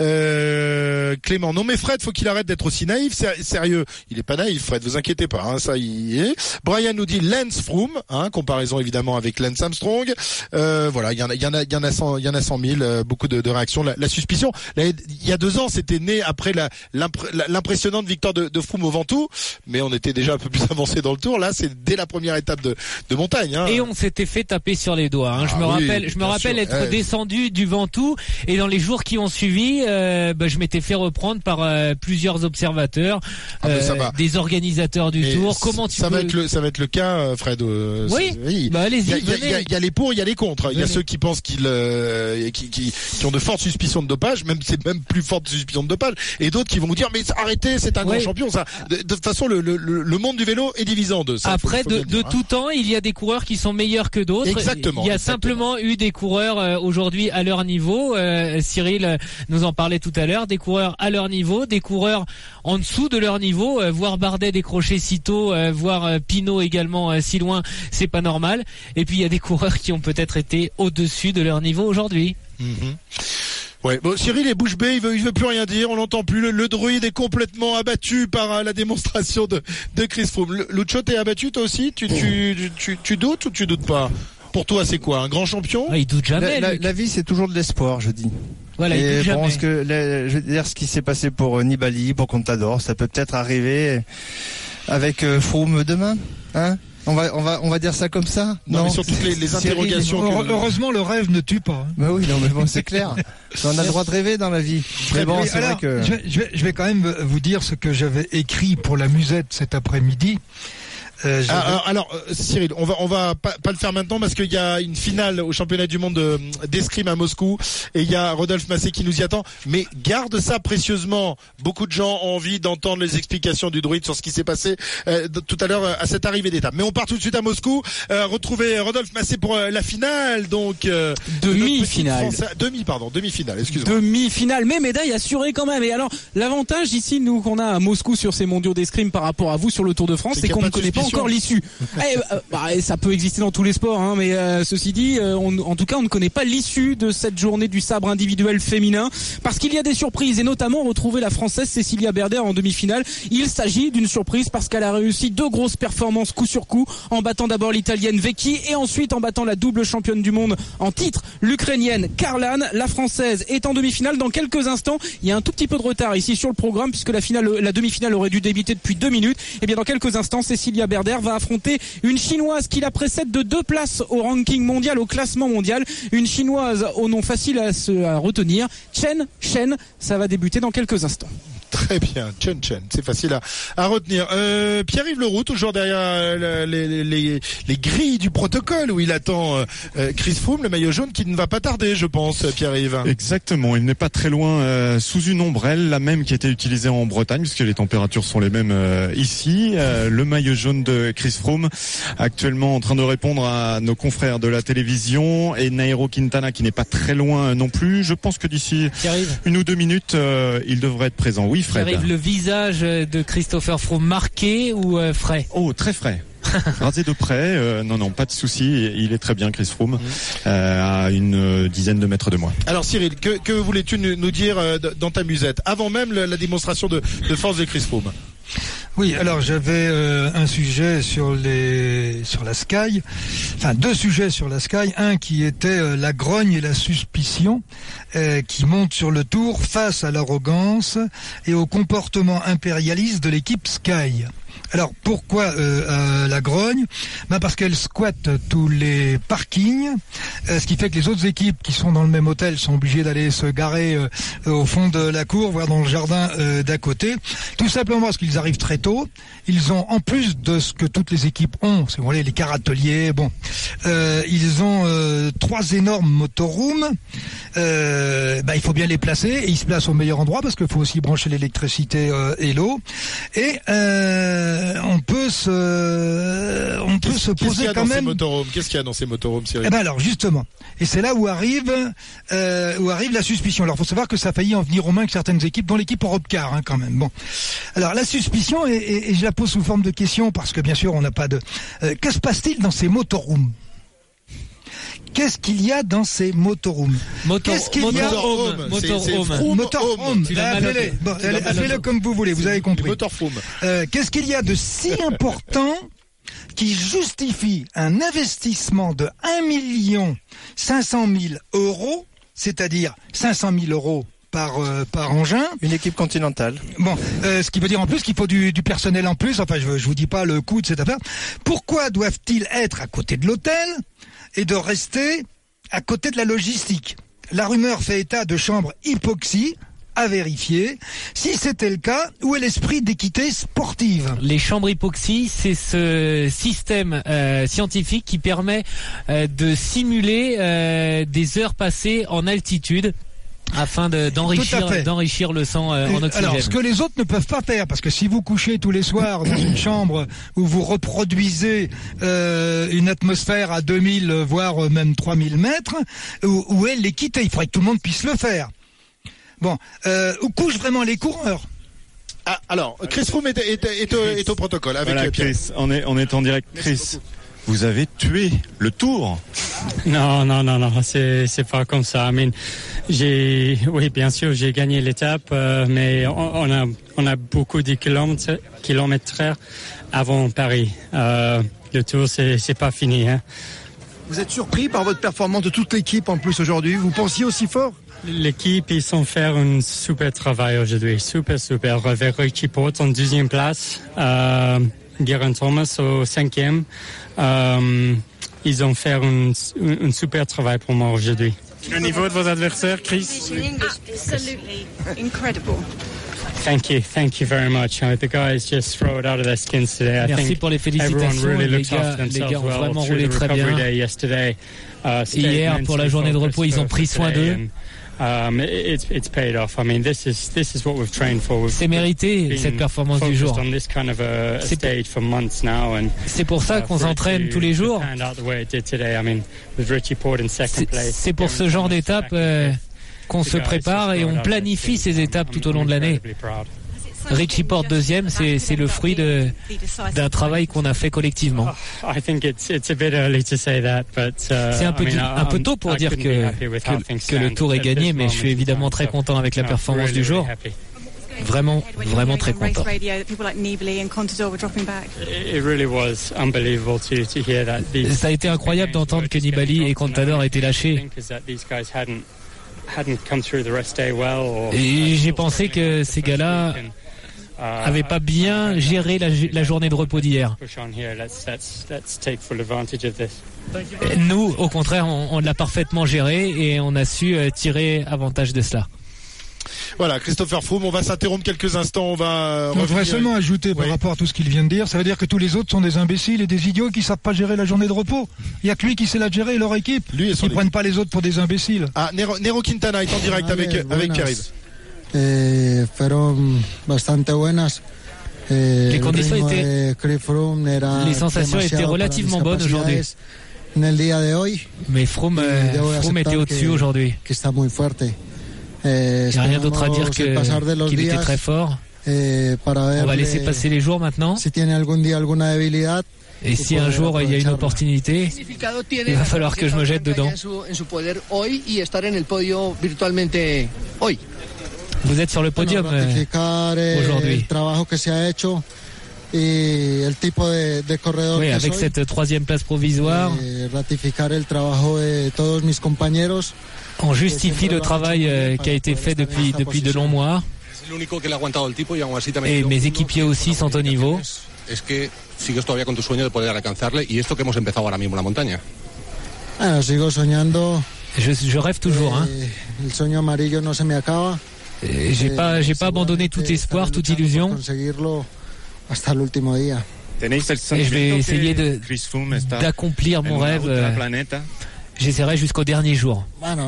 Euh, Clément, non mais Fred, faut qu'il arrête d'être aussi naïf. Sé- Sérieux, il est pas naïf, Fred, vous inquiétez pas, hein, ça y est. Brian nous dit Lance Froome, hein, comparaison évidemment avec Lance Armstrong. Euh, voilà, il y en a, il y en a, il y en a cent, il y en a cent mille, euh, beaucoup de, de réactions. La, la suspicion, là, il y a deux ans, c'était né après la, l'impr- la- l'impressionnante victoire de, de Froome au Ventoux, mais on était déjà un peu plus avancé dans le tour. Là, c'est dès la première étape de, de montagne. Hein. Et on s'était fait taper sur les doigts. Hein. Ah je me oui, rappelle, je me bien rappelle sûr. être Ouais. descendu du Ventoux, et dans les jours qui ont suivi, euh, bah, je m'étais fait reprendre par euh, plusieurs observateurs, Ah, mais euh, ça va. des organisateurs du Mais Tour. c- Comment tu ça peux... va être le ça va être le cas, euh, Fred. euh, Oui. c'est- oui. Bah, allez-y, Il y a, il y a- venez. il y a- il y a les pour, il y a les contre. Il y a Venez. ceux qui pensent qu'ils euh, qui, qui qui ont de fortes suspicions de dopage, même c'est même plus fortes suspicions de dopage, et d'autres qui vont vous dire mais arrêtez, c'est un Ouais. grand champion. Ça, de, de toute façon, le, le le monde du vélo est divisé en deux. Ça, faut- Après, faut de, bien le de dire, hein. tout temps, il y a des coureurs qui sont meilleurs que d'autres. Exactement, Il y a exactement. simplement eu des coureurs euh, aujourd'hui à leur niveau. Euh, Cyril euh, nous en parlait tout à l'heure. Des coureurs à leur niveau, des coureurs en dessous de leur niveau. Euh, voir Bardet décrocher si tôt, euh, voir euh, Pinot également euh, si loin, c'est pas normal. Et puis il y a des coureurs qui ont peut-être été au-dessus de leur niveau aujourd'hui. Mhm. Ouais, bon, Cyril est bouche bée, il veut, il veut plus rien dire, on l'entend plus. Le, le druide est complètement abattu par euh, la démonstration de, de Chris Froome. Le- Lucho, t'es abattu toi aussi? Tu, tu, tu, tu, tu doutes ou tu doutes pas? Pour toi, c'est quoi? Un grand champion? Ah, il doute jamais. La, la- Luc. la vie, c'est toujours de l'espoir, je dis. Voilà, il Et doute je pense jamais. que la- je veux dire ce qui s'est passé pour euh, Nibali, pour Contador, ça peut peut-être arriver avec euh, Froome demain, hein. On va, on va, on va dire ça comme ça. Non, non mais sur toutes les, les interrogations. Heure- que- Heureusement, le rêve ne tue pas. hein. Bah oui, non, mais bon, c'est clair. On a le droit de rêver dans la vie. Mais bon, Oui, c'est alors, vrai que. je, vais, je, vais, je vais quand même vous dire ce que j'avais écrit pour la musette cet après-midi. Euh, Ah, alors, alors, euh, Cyril, on va on va pas, pas le faire maintenant parce qu'il y a une finale au championnat du monde de- d'escrime à Moscou et il y a Rodolphe Massé qui nous y attend. Mais garde ça précieusement. Beaucoup de gens ont envie d'entendre les explications du druide sur ce qui s'est passé euh, d- tout à l'heure euh, à cette arrivée d'étape. Mais on part tout de suite à Moscou. Euh, retrouver Rodolphe Massé pour euh, la finale. Donc euh, de notre Demi-finale. petite France- Demi, pardon, demi-finale. Excuse-moi. Demi-finale, mais médaille assurée quand même. Et alors, l'avantage ici, nous, qu'on a à Moscou sur ces mondiaux d'escrime par rapport à vous sur le Tour de France, C'est c'est qu'il y a qu'on pas ne de connaît pas suspicion. encore l'issue. Eh, euh, bah, ça peut exister dans tous les sports, hein, mais euh, ceci dit, euh, on- en tout cas, on ne connaît pas l'issue de cette journée du sabre individuel féminin, parce qu'il y a des surprises, et notamment retrouver la Française Cécilia Berder en demi-finale. Il s'agit d'une surprise parce qu'elle a réussi deux grosses performances coup sur coup, en battant d'abord l'Italienne Vecchi, et ensuite en battant la double championne du monde en titre, l'Ukrainienne Karlan. La Française est en demi-finale dans quelques instants. Il y a un tout petit peu de retard ici sur le programme, puisque la finale, la demi-finale aurait dû débuter depuis deux minutes. Et bien dans quelques instants, Cécilia Berder va affronter une Chinoise qui la précède de deux places au ranking mondial, au classement mondial. Une Chinoise au nom facile à, se, à retenir, Chen Shen. Ça va débuter dans quelques instants. Très bien, Chen Chen, c'est facile à, à retenir. Euh, Pierre-Yves Leroux, toujours derrière euh, les, les, les, les grilles du protocole où il attend euh, Chris Froome, le maillot jaune qui ne va pas tarder, je pense, Pierre-Yves. Exactement, il n'est pas très loin, euh, sous une ombrelle, la même qui a été utilisée en Bretagne, puisque les températures sont les mêmes euh, ici. Euh, le maillot jaune de Chris Froome, actuellement en train de répondre à nos confrères de la télévision, et Nairo Quintana qui n'est pas très loin non plus. Je pense que d'ici une ou deux minutes, euh, il devrait être présent. Oui, Fred. Arrive le visage de Christopher Froome marqué ou euh, frais? Oh, très frais. Rasé de près, euh, non, non, pas de souci. Il est très bien, Chris Froome, euh, à une dizaine de mètres de moi. Alors Cyril, que, que voulais-tu nous nous dire euh, d- dans ta musette, avant même le- la démonstration de, de force de Chris Froome? Oui, alors j'avais euh, un sujet sur les sur la Sky, enfin deux sujets sur la Sky, un qui était euh, la grogne et la suspicion euh, qui montent sur le Tour face à l'arrogance et au comportement impérialiste de l'équipe Sky. Alors pourquoi euh, euh, la grogne? Ben parce qu'elle squatte tous les parkings, euh, ce qui fait que les autres équipes qui sont dans le même hôtel sont obligées d'aller se garer euh, au fond de la cour, voire dans le jardin euh, d'à côté. Tout simplement parce qu'ils arrivent très tôt. Ils ont, en plus de ce que toutes les équipes ont, si vous voulez, les cars ateliers, bon, euh, ils ont euh, trois énormes motorrooms. Euh, ben, il faut bien les placer et ils se placent au meilleur endroit parce qu'il faut aussi brancher l'électricité euh, et l'eau. Et euh, on peut se, on peut se Qu'est-ce qu'il y poser a quand dans ces même. motorhomes? Qu'est-ce qu'il y a dans ces motorhomes, Cyril? Eh ben alors justement, et c'est là où arrive euh, où arrive la suspicion. Alors faut savoir que ça a failli en venir aux mains que certaines équipes, dont l'équipe Europcar hein, quand même. Bon, alors la suspicion et, et, et je la pose sous forme de question parce que bien sûr on n'a pas de. Euh, que se passe-t-il dans ces motorrooms? Qu'est-ce qu'il y a dans ces motorrooms? Motor, Qu'est-ce qu'il y a motorhome, motorhome. Motorhome. Tu l'as Ben, mal appelez-le. noté. Bon, Tu l'as mal appelez-le noté. comme vous voulez, vous avez compris. Motorhome. Euh, Qu'est-ce qu'il y a de si important qui justifie un investissement de un million cinq cent mille euros, c'est-à-dire cinq cent mille euros par euh, par engin. Une équipe continentale. Bon, euh, ce qui veut dire en plus qu'il faut du, du personnel en plus. Enfin, je, je vous dis pas le coût de cette affaire. Pourquoi doivent-ils être à côté de l'hôtel et de rester à côté de la logistique? La rumeur fait état de chambres hypoxie. À vérifier. Si c'était le cas, où est l'esprit d'équité sportive? Les chambres hypoxie, c'est ce système euh, scientifique qui permet euh, de simuler euh, des heures passées en altitude afin de, d'enrichir, d'enrichir le sang euh, en oxygène. Alors, ce que les autres ne peuvent pas faire, parce que si vous couchez tous les soirs dans une chambre où vous reproduisez euh, une atmosphère à deux mille, voire même trois mille mètres, où, où est l'équité? Il faudrait que tout le monde puisse le faire. Bon, euh, où couchent vraiment les coureurs? Ah, alors, Chris Froome est, est, est, au, est au protocole avec Voilà, Pierre. Chris, on est, on est en direct. Chris, vous avez tué le Tour. Non, non, non, non, c'est, c'est pas comme ça. I mean, j'ai, oui, bien sûr, j'ai gagné l'étape, euh, mais on, on a, on a beaucoup de kilomètres, kilomètres avant Paris. Euh, le Tour, c'est, c'est pas fini, hein. Vous êtes surpris par votre performance de toute l'équipe en plus aujourd'hui? Vous pensiez aussi fort? L'équipe, ils sont faire un super travail aujourd'hui, super, super. Avec Richie Porte en deuxième place. Euh, Geraint Thomas au cinquième. Euh, ils ont fait un, un, un super travail pour moi aujourd'hui. Le niveau de vos adversaires, Chris? Absolutely incredible. Thank you, thank you very much. Uh, the guys just throw it out of their skins today. I Merci think pour les félicitations. really Les gars, les gars ont well vraiment roulé très bien. Uh, Hier, pour la journée de repos, ils ont pris soin d'eux. Um, it's, it's paid off. I mean, this is this is what we've trained for. We've C'est mérité cette performance du jour. on this kind of a, a stage for months now, and c'est pour ça qu'on s'entraîne tous les jours. C'est pour ce genre d'étape euh, qu'on se prépare et on planifie ces étapes tout au long de l'année. Richie Porte deuxième, c'est, c'est le fruit de, d'un travail qu'on a fait collectivement. C'est un peu, un peu tôt pour dire que, que, que le tour est gagné, mais je suis évidemment très content avec la performance du jour. Vraiment, vraiment très content. Ça a été incroyable d'entendre que Nibali et Contador étaient lâchés. Et j'ai pensé que ces gars-là n'avaient pas bien géré la, la journée de repos d'hier. Nous, au contraire, on, on l'a parfaitement géré et on a su tirer avantage de cela. Voilà, Christopher Froome, on va s'interrompre quelques instants, on va... On devrait seulement ajouter par oui. rapport à tout ce qu'il vient de dire, ça veut dire que tous les autres sont des imbéciles et des idiots qui ne savent pas gérer la journée de repos. Il n'y a que lui qui sait la gérer et leur équipe. Lui et son Ils ne prennent pas les autres pour des imbéciles. Ah, Nero, Nero Quintana est en direct ah, avec, avec Pierre-Yves. Eh, fueron bastante buenas. Eh, les conditions étaient... Les sensations étaient relativement bonnes aujourd'hui. Mais Froome, Froome était au-dessus aujourd'hui. Il n'y a rien d'autre à dire que, qu'il était très fort. On va laisser passer les jours maintenant. Et si un jour il y a une opportunité, il va falloir que je me jette dedans. Vous êtes sur le podium euh, aujourd'hui. Oui, avec cette troisième place provisoire, on justifie le travail euh, qui a été fait depuis, depuis de longs mois. Et mes équipiers aussi sont au niveau. Je, je rêve toujours. Hein. J'ai pas, j'ai pas abandonné tout espoir, toute illusion. Et je vais essayer de, d'accomplir mon rêve. Euh, J'essaierai jusqu'au dernier jour.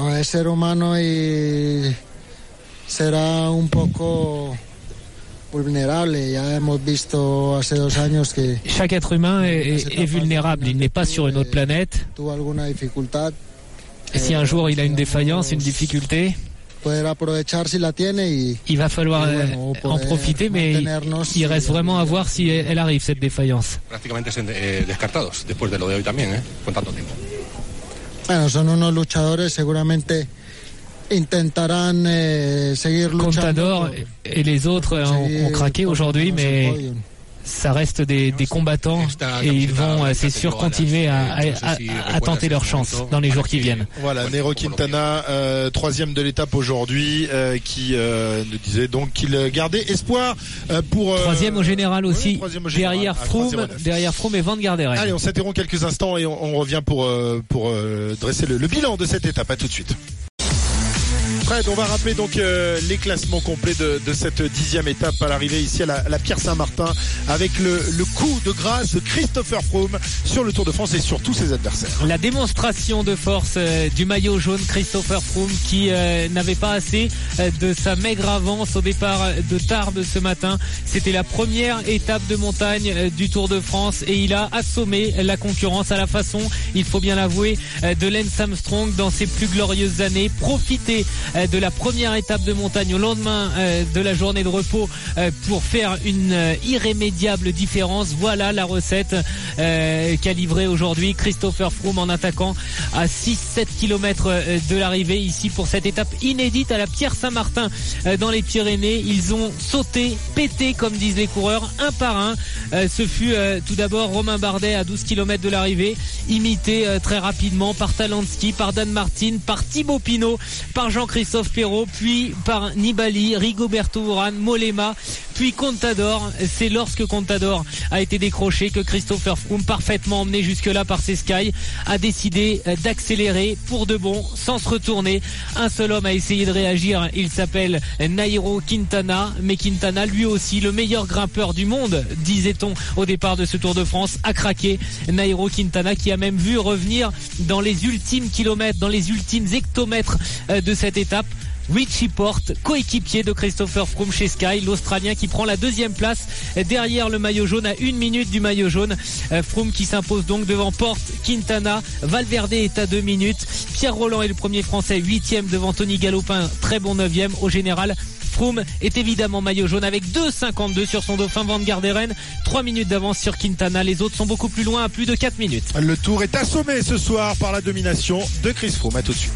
Chaque être humain est, est, est vulnérable. Il n'est pas sur une autre planète. Et si un jour il a une défaillance, une difficulté, il va falloir en profiter, mais il reste vraiment à voir si elle arrive, cette défaillance. Bueno, son unos luchadores, seguramente intentarán eh, seguir luchando. Contador et les autres ont, ont craqué aujourd'hui, mais ça reste des, des combattants et ils vont, c'est sûr, continuer à, à, à, à tenter leur chance dans les jours qui viennent. Voilà, Nero Quintana, euh, troisième de l'étape aujourd'hui, euh, qui euh, nous disait donc qu'il gardait espoir euh, pour... Euh, troisième au général aussi, oui, au général, derrière Froome, derrière Froome et Van Garderen. Allez, on s'interrompt quelques instants et on, on revient pour, euh, pour euh, dresser le, le bilan de cette étape. À tout de suite. Fred, on va rappeler donc euh, les classements complets de, de cette dixième étape à l'arrivée ici à la, à la Pierre-Saint-Martin avec le, le coup de grâce de Christopher Froome sur le Tour de France et sur tous ses adversaires. La démonstration de force euh, du maillot jaune, Christopher Froome, qui euh, n'avait pas assez euh, de sa maigre avance au départ de Tarbes ce matin. C'était la première étape de montagne euh, du Tour de France et il a assommé la concurrence à la façon, il faut bien l'avouer, euh, de Lance Armstrong dans ses plus glorieuses années. Profiter de la première étape de montagne au lendemain euh, de la journée de repos euh, pour faire une euh, irrémédiable différence. Voilà la recette euh, qu'a livrée aujourd'hui Christopher Froome en attaquant à six sept kilomètres de l'arrivée ici pour cette étape inédite à la Pierre-Saint-Martin euh, dans les Pyrénées. Ils ont sauté, pété comme disent les coureurs, un par un. Euh, ce fut euh, tout d'abord Romain Bardet à douze kilomètres de l'arrivée, imité euh, très rapidement par Talansky, par Dan Martin, par Thibaut Pinot, par Jean-Christophe Christophe Perrault, puis par Nibali, Rigoberto Urán, Mollema, puis Contador. C'est lorsque Contador a été décroché que Christopher Froome, parfaitement emmené jusque-là par ses Sky, a décidé d'accélérer pour de bon, sans se retourner. Un seul homme a essayé de réagir, il s'appelle Nairo Quintana, mais Quintana, lui aussi, le meilleur grimpeur du monde, disait-on au départ de ce Tour de France, a craqué. Nairo Quintana qui a même vu revenir dans les ultimes kilomètres, dans les ultimes hectomètres de cette étape, Richie Porte, coéquipier de Christopher Froome chez Sky, l'Australien qui prend la deuxième place derrière le maillot jaune, à une minute du maillot jaune. Froome qui s'impose donc devant Porte, Quintana, Valverde est à deux minutes, Pierre Rolland est le premier Français, huitième devant Tony Galopin, très bon neuvième. Au général, Froome est évidemment maillot jaune avec deux cinquante-deux sur son dauphin Van Garderen, trois minutes d'avance sur Quintana. Les autres sont beaucoup plus loin, à plus de quatre minutes. Le Tour est assommé ce soir par la domination de Chris Froome. À tout de suite.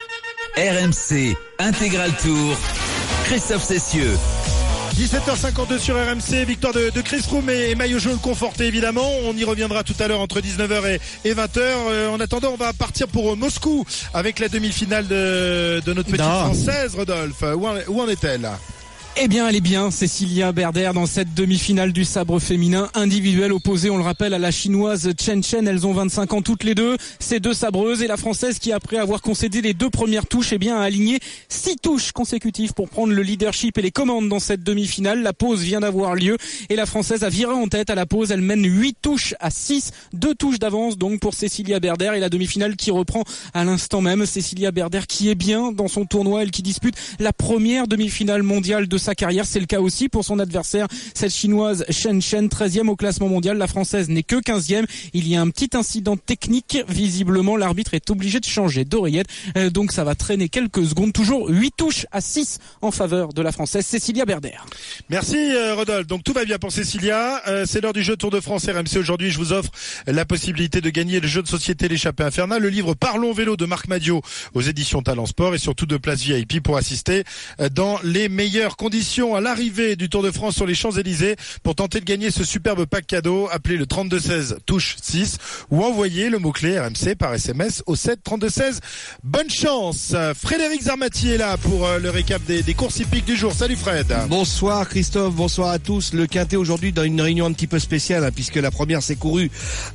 R M C Intégral Tour, Christophe Cessieux. dix-sept heures cinquante-deux sur R M C, victoire de, de Chris Froome et, et maillot jaune conforté évidemment. On y reviendra tout à l'heure entre dix-neuf heures et, et vingt heures. Euh, en attendant, on va partir pour euh, Moscou avec la demi-finale de, de notre petite non. Française, Rodolphe. Où en, où en est-elle ? Eh bien, elle est bien, Cécilia Berder, dans cette demi-finale du sabre féminin individuel opposée, on le rappelle, à la chinoise Chen Chen. Elles ont vingt-cinq ans toutes les deux, ces deux sabreuses, et la française qui, après avoir concédé les deux premières touches, eh bien, a aligné six touches consécutives pour prendre le leadership et les commandes dans cette demi-finale. La pause vient d'avoir lieu et la française a viré en tête à la pause. Elle mène huit touches à six, deux touches d'avance donc pour Cécilia Berder, et la demi-finale qui reprend à l'instant même. Cécilia Berder qui est bien dans son tournoi, elle qui dispute la première demi-finale mondiale de sa carrière. C'est le cas aussi pour son adversaire, cette chinoise Chen Chen, treizième au classement mondial. La française n'est que quinzième. Il y a un petit incident technique. Visiblement, l'arbitre est obligé de changer d'oreillette. Euh, donc ça va traîner quelques secondes. Toujours huit touches à six en faveur de la française Cécilia Berder. Merci euh, Rodolphe. Donc tout va bien pour Cécilia. Euh, c'est l'heure du jeu Tour de France R M C. Aujourd'hui, je vous offre la possibilité de gagner le jeu de société L'échappée infernale, le livre Parlons vélo de Marc Madiot aux éditions Talent Sport, et surtout deux places V I P pour assister dans les meilleures conditions à l'arrivée du Tour de France sur les Champs-Élysées. Pour tenter de gagner ce superbe pack cadeau, appelez le trente-deux seize touche six ou envoyez le mot-clé R M C par S M S au sept trente-deux seize. Bonne chance. Frédéric Zarmati est là pour le récap des, des courses hippiques du jour. Salut Fred. Bonsoir Christophe, bonsoir à tous. Le Quintet aujourd'hui dans une réunion un petit peu spéciale, hein, puisque la première s'est courue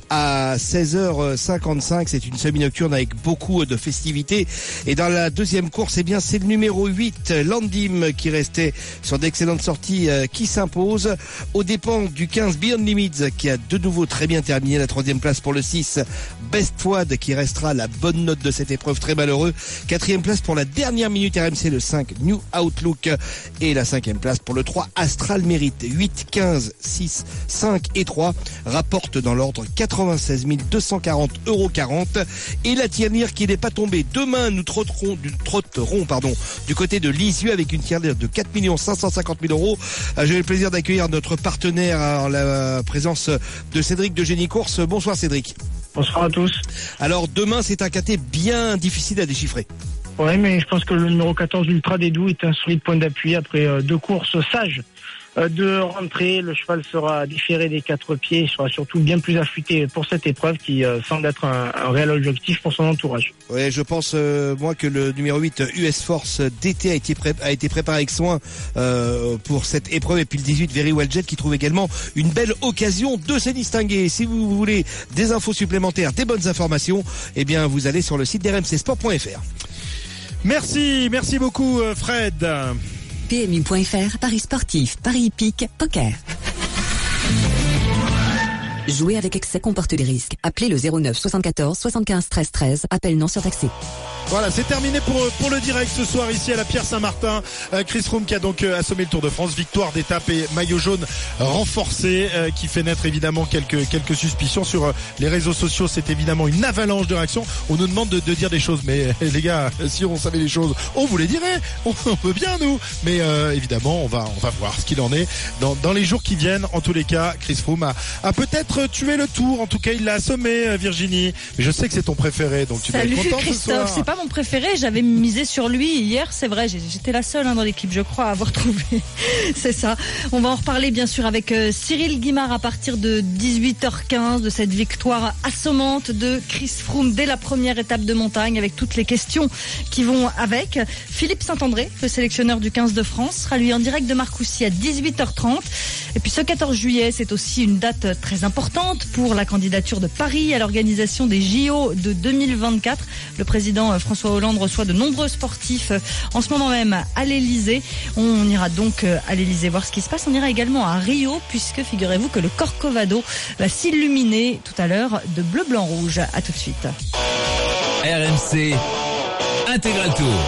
à seize heures cinquante-cinq. C'est une semi-nocturne avec beaucoup de festivités. Et dans la deuxième course, eh bien, c'est le numéro huit, Landim, qui restait sur d'excellentes sorties, euh, qui s'impose aux dépens du quinze, Beyond Limits, qui a de nouveau très bien terminé. La troisième place pour le six, Best Wad, qui restera la bonne note de cette épreuve, très malheureux. Quatrième place pour la dernière minute R M C, le cinq, New Outlook. Et la cinquième place pour le trois, Astral Mérite. huit, quinze, six, cinq et trois rapportent dans l'ordre quatre-vingt-seize mille deux cent quarante euros quarante. Et la tirelire qui n'est pas tombée. Demain, nous trotterons, du, trotterons pardon, du côté de Lisieux avec une tirelire de quatre millions cinq cent cinquante mille euros. J'ai le plaisir d'accueillir notre partenaire en la présence de Cédric de Génie Course. Bonsoir Cédric. Bonsoir à tous. Alors demain, c'est un quintet bien difficile à déchiffrer. Ouais, mais je pense que le numéro quatorze, Ultra des Doux, est un solide point d'appui après euh, deux courses sages euh, de rentrée. Le cheval sera différé des quatre pieds. Il sera surtout bien plus affûté pour cette épreuve qui euh, semble être un, un réel objectif pour son entourage. Ouais, je pense euh, moi que le numéro huit, U S Force D T, a été, pré- a été préparé avec soin euh, pour cette épreuve. Et puis le dix-huit, Very Well Jet, qui trouve également une belle occasion de se distinguer. Si vous voulez des infos supplémentaires, des bonnes informations, eh bien vous allez sur le site d'R M C sport point F R. Merci, merci beaucoup Fred. P M U point F R, Paris sportif, Paris hippique, poker. Jouer avec excès comporte des risques. Appelez le zéro neuf soixante-quatorze soixante-quinze treize treize. Appel non surtaxé. Voilà, c'est terminé pour pour le direct ce soir ici à la Pierre Saint-Martin. Euh, Chris Froome qui a donc euh, assommé le Tour de France, victoire d'étape et maillot jaune renforcé, euh, qui fait naître évidemment quelques quelques suspicions sur euh, les réseaux sociaux. C'est évidemment une avalanche de réactions. On nous demande de, de dire des choses, mais euh, les gars, si on savait les choses, on vous les dirait. On, on peut bien nous, mais euh, évidemment, on va on va voir ce qu'il en est dans dans les jours qui viennent. En tous les cas, Chris Froome a, a peut-être tué le Tour. En tout cas, il l'a assommé, Virginie. Mais je sais que c'est ton préféré, donc tu Salut dois être content Christophe, ce soir. c'est pas pas mon préféré. J'avais misé sur lui hier, c'est vrai. J'étais la seule hein, dans l'équipe, je crois, à avoir trouvé. C'est ça. On va en reparler bien sûr avec euh, Cyril Guimard à partir de dix-huit heures quinze de cette victoire assommante de Chris Froome dès la première étape de montagne avec toutes les questions qui vont avec. Philippe Saint-André, le sélectionneur du quinze de France, sera lui en direct de Marcoussis à dix-huit heures trente. Et puis ce quatorze juillet, c'est aussi une date très importante pour la candidature de Paris à l'organisation des J O de deux mille vingt-quatre. Le président François Hollande reçoit de nombreux sportifs en ce moment même à l'Elysée. On ira donc à l'Elysée voir ce qui se passe. On ira également à Rio puisque figurez-vous que le Corcovado va s'illuminer tout à l'heure de bleu, blanc, rouge. À tout de suite. R M C Intégral Tour.